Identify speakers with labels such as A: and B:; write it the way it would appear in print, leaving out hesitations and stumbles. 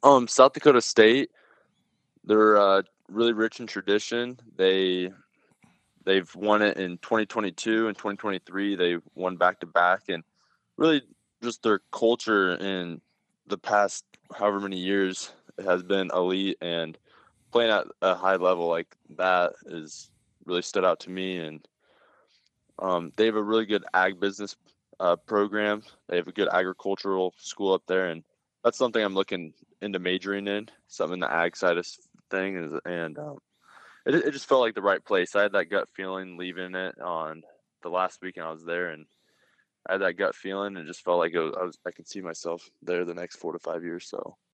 A: South Dakota State, they're really rich in tradition. They've won it in 2022 and 2023. They won back to back, and really just their culture in the past however many years has been elite, and playing at a high level like that is really stood out to me. And they have a really good ag business program. They have a good agricultural school up there, and that's something I'm looking into majoring in. Something in the ag side of thing is, and it just felt like the right place. I had that gut feeling leaving it on the last weekend I was there, and I had that gut feeling, and just felt like I could see myself there the next 4 to 5 years. So